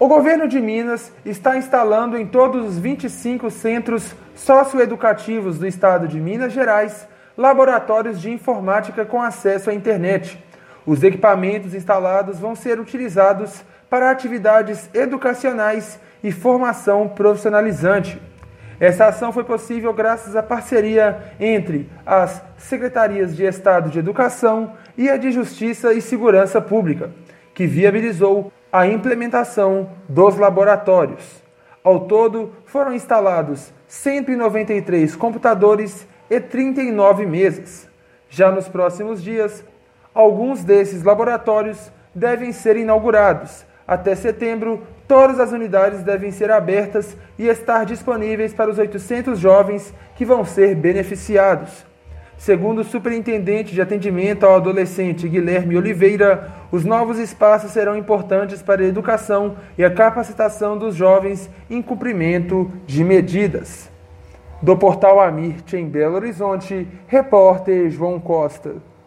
O governo de Minas está instalando em todos os 25 centros socioeducativos do estado de Minas Gerais laboratórios de informática com acesso à internet. Os equipamentos instalados vão ser utilizados para atividades educacionais e formação profissionalizante. Essa ação foi possível graças à parceria entre as Secretarias de Estado de Educação e a de Justiça e Segurança Pública, que viabilizou a implementação dos laboratórios. Ao todo, foram instalados 193 computadores e 39 mesas. Já nos próximos dias, alguns desses laboratórios devem ser inaugurados. Até setembro, todas as unidades devem ser abertas e estar disponíveis para os 800 jovens que vão ser beneficiados. Segundo o superintendente de atendimento ao adolescente Guilherme Oliveira, os novos espaços serão importantes para a educação e a capacitação dos jovens em cumprimento de medidas. Do portal Amirte, em Belo Horizonte, repórter João Costa.